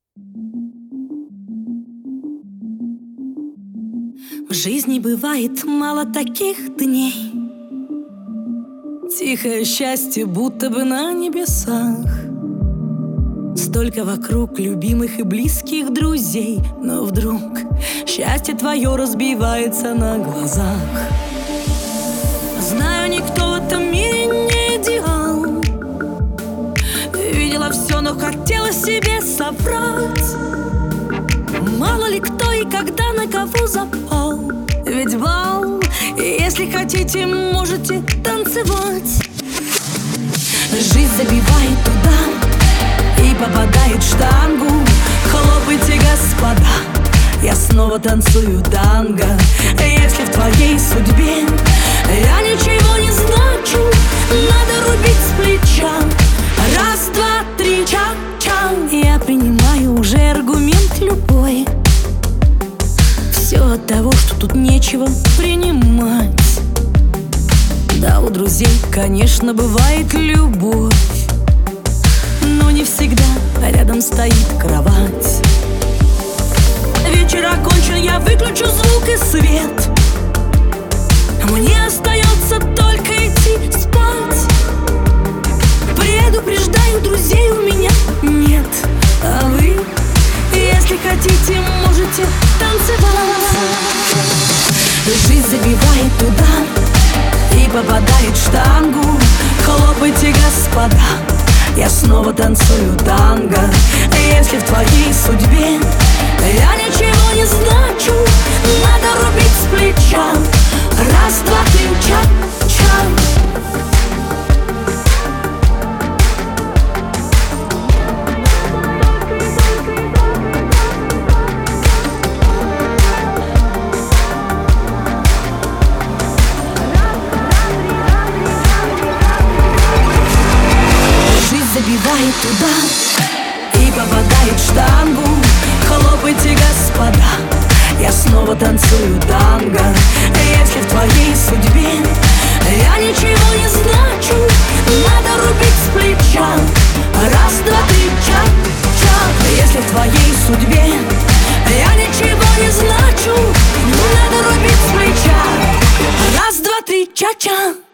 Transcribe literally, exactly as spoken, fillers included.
В жизни бывает мало таких дней. Тихое счастье, будто бы на небесах. Столько вокруг любимых и близких друзей, но вдруг счастье твое разбивается на глазах. Знаю, никто в этом мире не идеал. Видела все, но хотела себе соврать. Мало ли кто и когда на кого запал. Ведь бал, и если хотите, можете танцевать. Жизнь забивает туда и попадает в штангу. Хлопайте, господа, я снова танцую танго. Если в твоей судьбе я ничего не значу, надо рубить с плеча. Раз, два, три, ча-ча. Я принимаю уже аргумент любой. Все от того, что тут нечего принимать. Да, у друзей, конечно, бывает любовь, но не всегда рядом стоит кровать. Вечер окончен, я выключу звук и свет. Мне остается только идти спать. Предупреждаю, друзей у меня нет. А вы, если хотите, можете танцевать. Жизнь забивает туда и попадает в штангу. Хлопайте, господа, я снова танцую танго. Если в твоей судьбе я ничего не значу, надо рубить с плеча. Раз, два, три, ча-ча. Забивает туда и попадает в штангу. Хлопайте, господа, я снова танцую танго. Если в твоей судьбе я ничего не значу, надо рубить с плеча. Раз, два, три, ча-ча. Если в твоей судьбе я ничего не значу, надо рубить с плеча. Раз, два, три, ча-ча.